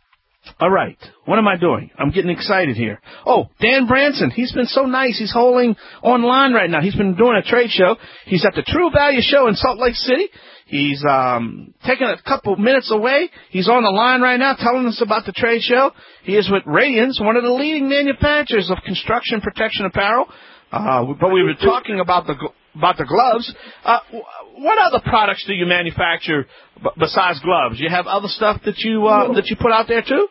All right. What am I doing? I'm getting excited here. Oh, Dan Branson. He's been so nice. He's holding online right now. He's been doing a trade show. He's at the True Value Show in Salt Lake City. He's um taking a couple minutes away. He's on the line right now telling us about the trade show. He is with Radiance, one of the leading manufacturers of construction protection apparel. Uh, but we were talking about the about the gloves. Uh, what other products do you manufacture b- besides gloves? You have other stuff that you uh, that you put out there too?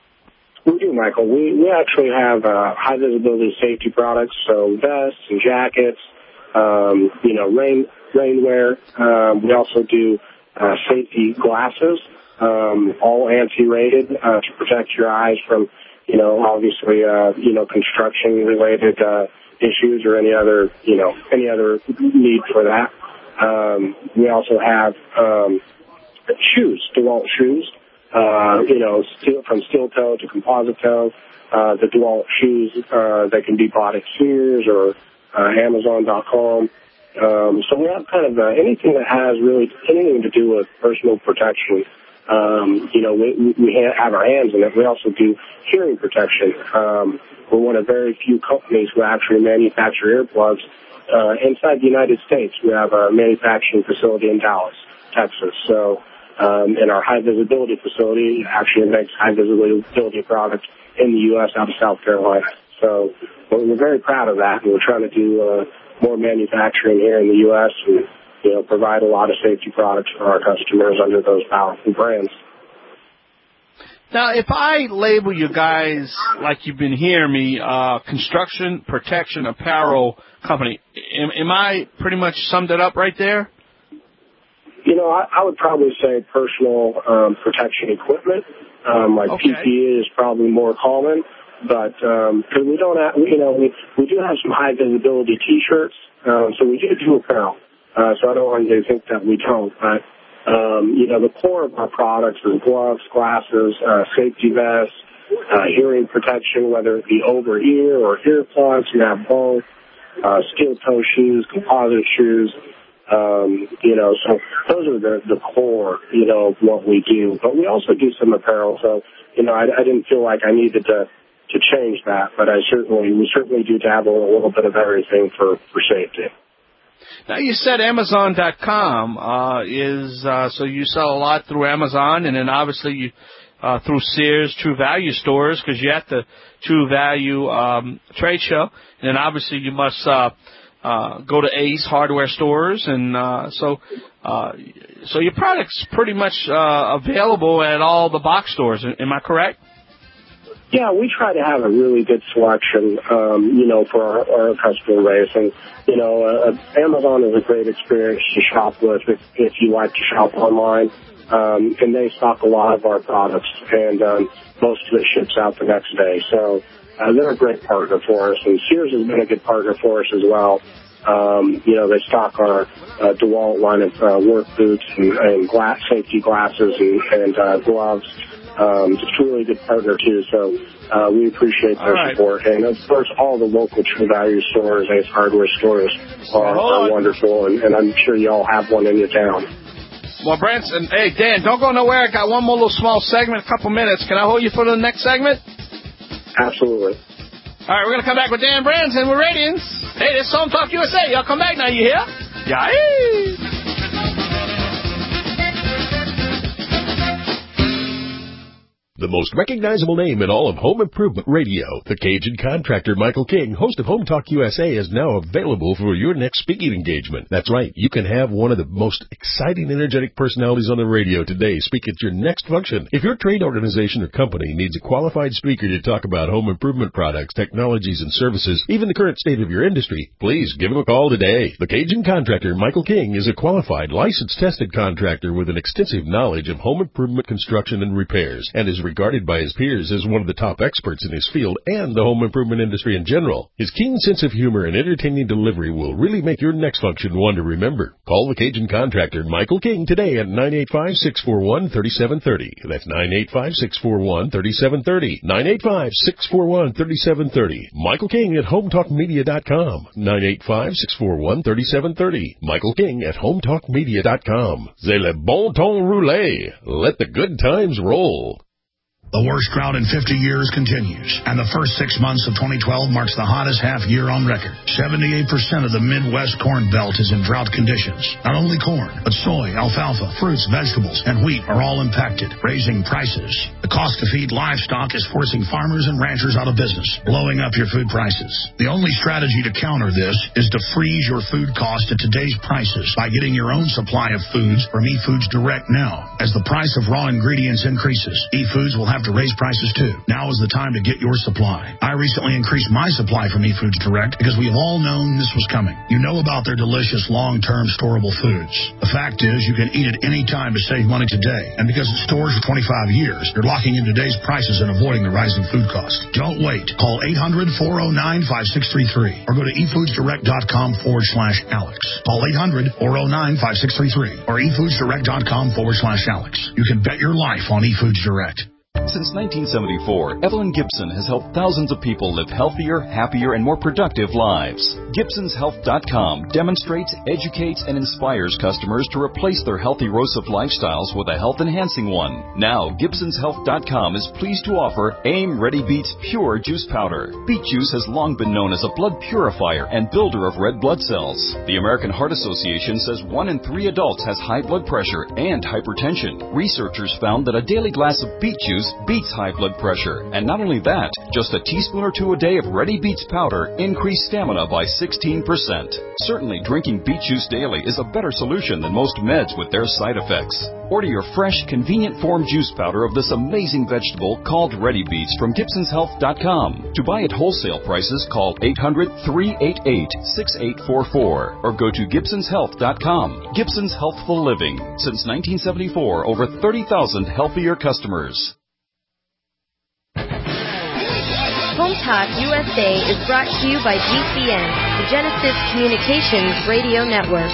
We do, Michael. We we actually have uh, high visibility safety products, so vests and jackets, um, you know, rain. rainwear. Um, we also do uh, safety glasses, um, all A N S I rated uh, to protect your eyes from, you know, obviously, uh, you know, construction-related uh, issues or any other, you know, any other need for that. Um, we also have um, shoes, DeWalt shoes, uh, you know, steel, from steel toe to composite toe. Uh, the DeWalt shoes, uh, they can be bought at Sears or uh, Amazon dot com. Um, so we have kind of uh, anything that has really anything to do with personal protection. Um, you know, we, we have our hands in it. We also do hearing protection. Um, we're one of very few companies who actually manufacture earplugs uh, inside the United States. We have a manufacturing facility in Dallas, Texas. So, um, and our high visibility facility actually makes high visibility products in the U S out of South Carolina. So we're very proud of that, and we're trying to do uh, more manufacturing here in the U S and, you know, provide a lot of safety products for our customers under those powerful brands. Now, if I label you guys, like you've been hearing me, uh, construction protection apparel company, am, am I pretty much summed it up right there? You know, I, I would probably say personal um, protection equipment, um, like okay. P P E is probably more common. But um, cause we don't have, you know, we, we do have some high visibility T-shirts, um, so we do do apparel. Uh, so I don't want you to think that we don't. But um, you know, the core of our products is gloves, glasses, uh, safety vests, uh, hearing protection, whether it be over ear or earplugs. You have both. Uh, steel toe shoes, composite shoes. Um, you know, so those are the the core, you know, of what we do. But we also do some apparel. So you know, I, I didn't feel like I needed to. to change that, but I certainly, we certainly do dabble a little bit of everything for, for safety. Now, you said Amazon dot com uh, is, uh, so you sell a lot through Amazon, and then obviously you, uh, through Sears, True Value stores, because you're at the True Value um, trade show, and then obviously you must uh, uh, go to Ace hardware stores, and uh, so uh, so your product's pretty much uh, available at all the box stores. Am I correct? Yeah, we try to have a really good selection, um, you know, for our, our customer base. And, you know, uh, Amazon is a great experience to shop with if, if you like to shop online. um, and they stock a lot of our products, and um, most of it ships out the next day. So uh, they're a great partner for us, and Sears has been a good partner for us as well. Um, you know, they stock our uh, DeWalt line of uh, work boots and, and glass, safety glasses and, and uh, gloves. Um, just a really good partner, too, so uh, we appreciate their right. support. And, of course, all the local True Value stores, Ace Hardware stores are, are wonderful, and, and I'm sure you all have one in your town. Well, Branson, hey, Dan, don't go nowhere. I got one more little small segment, a couple minutes. Can I hold you for the next segment? Absolutely. All right, we're going to come back with Dan Branson with Radiance. Hey, this is Home Talk U S A. Y'all come back now, you hear? Yeah. The most recognizable name in all of home improvement radio, the Cajun contractor Michael King, host of Home Talk U S A, is now available for your next speaking engagement. That's right, you can have one of the most exciting, energetic personalities on the radio today speak at your next function. If your trade organization or company needs a qualified speaker to talk about home improvement products, technologies, and services, even the current state of your industry, please give him a call today. The Cajun contractor Michael King is a qualified, licensed, tested contractor with an extensive knowledge of home improvement construction and repairs, and is regarded by his peers as one of the top experts in his field and the home improvement industry in general. His keen sense of humor and entertaining delivery will really make your next function one to remember. Call the Cajun contractor Michael King today at nine eight five, six four one, three seven three zero. That's nine eight five, six four one, three seven three zero. nine eight five, six four one, three seven three zero. Michael King at home talk media dot com. nine eight five, six four one, three seven three zero. Michael King at home talk media dot com. C'est le bon ton roulé. Let the good times roll. The worst drought in fifty years continues, and the first six months of twenty twelve marks the hottest half year on record. seventy-eight percent of the Midwest Corn Belt is in drought conditions. Not only corn, but soy, alfalfa, fruits, vegetables, and wheat are all impacted, raising prices. The cost to feed livestock is forcing farmers and ranchers out of business, blowing up your food prices. The only strategy to counter this is to freeze your food cost at today's prices by getting your own supply of foods from eFoods Direct now. As the price of raw ingredients increases, eFoods will have to raise prices too. Now is the time to get your supply. I recently increased my supply from eFoods Direct because we have all known this was coming. You know about their delicious long-term storable foods. The fact is you can eat it any time to save money today. And because it stores for twenty-five years, you're locking in today's prices and avoiding the rising food costs. Don't wait. Call eight hundred, four oh nine, five six three three or go to efoodsdirect.com forward slash Alex. Call eight hundred, four oh nine, five six three three or efoodsdirect.com forward slash Alex. You can bet your life on eFoods Direct. Since nineteen seventy-four, Evelyn Gibson has helped thousands of people live healthier, happier, and more productive lives. Gibsons Health dot com demonstrates, educates, and inspires customers to replace their healthy erosive lifestyles with a health-enhancing one. Now, Gibsons Health dot com is pleased to offer AIM Ready Beets Pure Juice Powder. Beet juice has long been known as a blood purifier and builder of red blood cells. The American Heart Association says one in three adults has high blood pressure and hypertension. Researchers found that a daily glass of beet juice beats high blood pressure. And not only that, just a teaspoon or two a day of Ready Beets powder increased stamina by sixteen percent. Certainly, drinking beet juice daily is a better solution than most meds with their side effects. Order your fresh, convenient form juice powder of this amazing vegetable called Ready Beets from Gibsons Health dot com. To buy at wholesale prices, call eight hundred, three eight eight, six eight four four or go to Gibsons Health dot com. Gibsons Healthful Living. Since nineteen seventy-four, over thirty thousand healthier customers. Home Talk U S A is brought to you by G C N, the Genesis Communications Radio Network.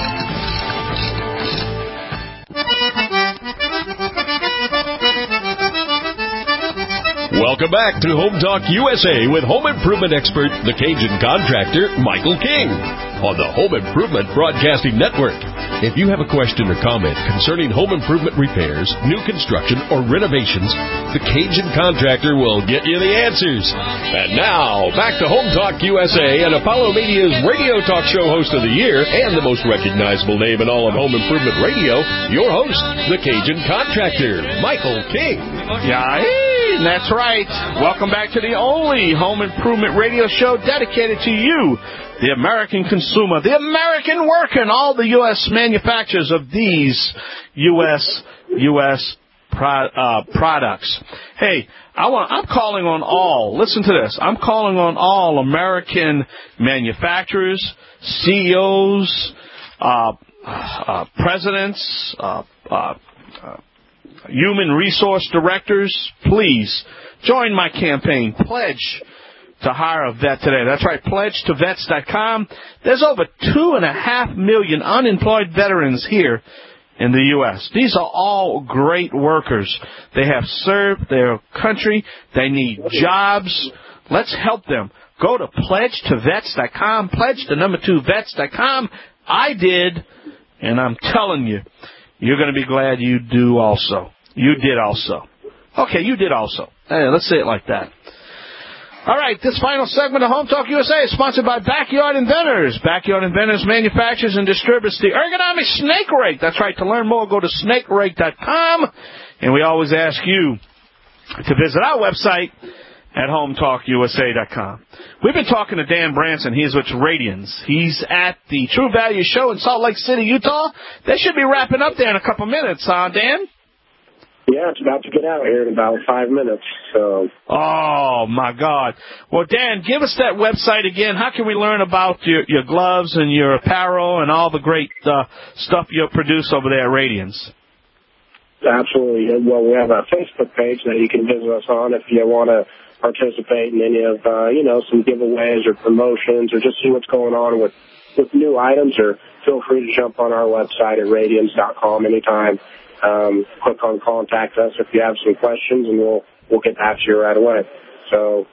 Welcome back to Home Talk U S A with home improvement expert, the Cajun contractor, Michael King, on the Home Improvement Broadcasting Network. If you have a question or comment concerning home improvement repairs, new construction, or renovations, the Cajun contractor will get you the answers. And now, back to Home Talk U S A and Apollo Media's radio talk show host of the year and the most recognizable name in all of home improvement radio, your host, the Cajun contractor, Michael King. Yeah, that's right. Welcome back to the only home improvement radio show dedicated to you, the American consumer, the American worker, and all the U S manufacturers of these U S U S pro, uh, products. Hey, I want, I'm calling on all, listen to this, I'm calling on all American manufacturers, C E Os, uh, uh, presidents, uh, uh, uh, human resource directors, please join my campaign. Pledge to hire a vet today. That's right, pledge to vets dot com. There's over two and a half million unemployed veterans here in the U S These are all great workers. They have served their country. They need jobs. Let's help them. Go to pledge to vets dot com, pledge to number two vets dot com. I did, and I'm telling you, you're going to be glad you do also. You did also. Okay, you did also. Hey, let's say it like that. All right, this final segment of Home Talk U S A is sponsored by Backyard Inventors. Backyard Inventors manufactures and distributes the ergonomic snake rake. That's right. To learn more, go to snake rake dot com. And we always ask you to visit our website at home talk U S A dot com. We've been talking to Dan Branson. He's with Radians. He's at the True Value Show in Salt Lake City, Utah. They should be wrapping up there in a couple minutes, huh, Dan? Yeah, it's about to get out here in about five minutes. So. Oh, my God. Well, Dan, give us that website again. How can we learn about your, your gloves and your apparel and all the great uh, stuff you produce over there at Radians? Absolutely. Well, we have a Facebook page that you can visit us on if you want to participate in any of, uh, you know, some giveaways or promotions or just see what's going on with, with new items, or feel free to jump on our website at radians dot com anytime. Um, click on contact us if you have some questions, and we'll we'll get back to you right away. So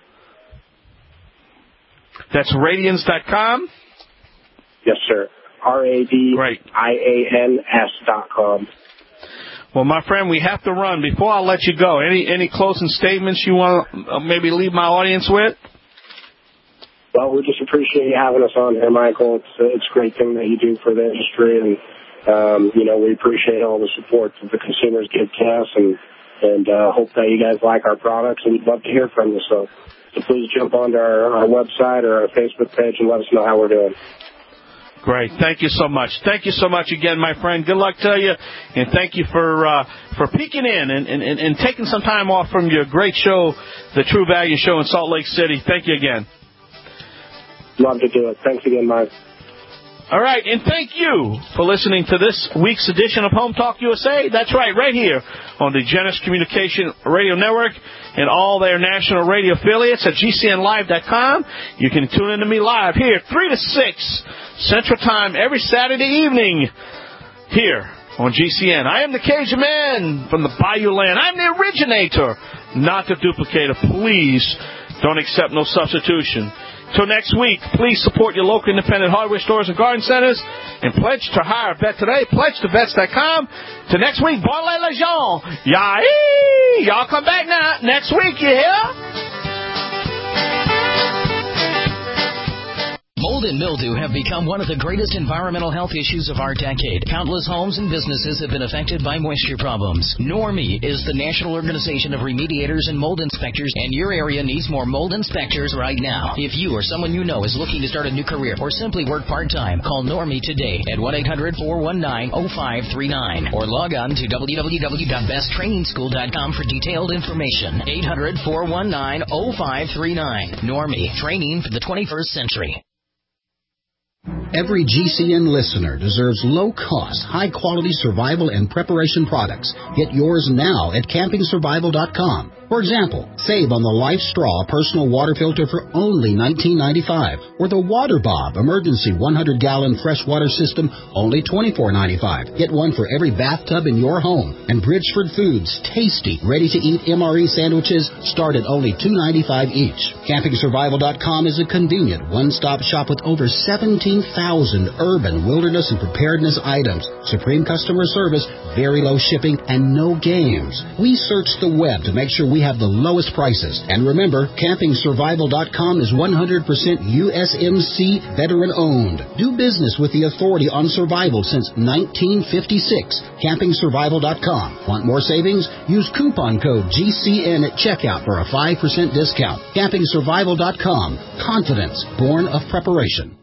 that's radians dot com? Yes, sir. R A D I A N S dot com. Well, my friend, we have to run. Before I let you go, any any closing statements you want to maybe leave my audience with? Well, we just appreciate you having us on here, Michael. It's it's a great thing that you do for the industry, and Um, you know, we appreciate all the support that the consumers give to us, and, and uh, hope that you guys like our products, and we'd love to hear from you. So, so please jump onto our, our website or our Facebook page and let us know how we're doing. Great. Thank you so much. Thank you so much again, my friend. Good luck to you, and thank you for uh, for peeking in and, and, and taking some time off from your great show, the True Value Show in Salt Lake City. Thank you again. Love to do it. Thanks again, Mike. All right, and thank you for listening to this week's edition of Home Talk U S A. That's right, right here on the Genesis Communication Radio Network and all their national radio affiliates at G C N live dot com. You can tune in to me live here, three to six Central Time every Saturday evening here on G C N. I am the Cajun Man from the Bayou Land. I'm the originator, not the duplicator. Please don't accept no substitution. Till next week, please support your local independent hardware stores and garden centers, and pledge to hire a vet today. Pledge to vets dot com. Till next week, bon les gens. Yah-ee! Y'all come back now. Next week, you hear? Mold and mildew have become one of the greatest environmental health issues of our decade. Countless homes and businesses have been affected by moisture problems. Normie is the national organization of remediators and mold inspectors, and your area needs more mold inspectors right now. If you or someone you know is looking to start a new career or simply work part-time, call Normie today at one eight hundred, four one nine, oh five three nine or log on to w w w dot best training school dot com for detailed information. eight hundred, four one nine, oh five three nine. Normie, training for the twenty-first century. Every G C N listener deserves low-cost, high-quality survival and preparation products. Get yours now at camping survival dot com. For example, save on the Life Straw personal water filter for only nineteen ninety-five dollars, or the Water Bob emergency one hundred gallon freshwater system, only twenty-four ninety-five. Get one for every bathtub in your home. And Bridgeford Foods tasty, ready-to-eat M R E sandwiches start at only two ninety-five each. camping survival dot com is a convenient one-stop shop with over seventeen thousand urban, wilderness, and preparedness items. Supreme customer service, very low shipping, and no games. We search the web to make sure we have the lowest prices. And remember, camping survival dot com is one hundred percent U S M C veteran-owned. Do business with the authority on survival since nineteen fifty-six. camping survival dot com. Want more savings? Use coupon code G C N at checkout for a five percent discount. camping survival dot com. Confidence born of preparation.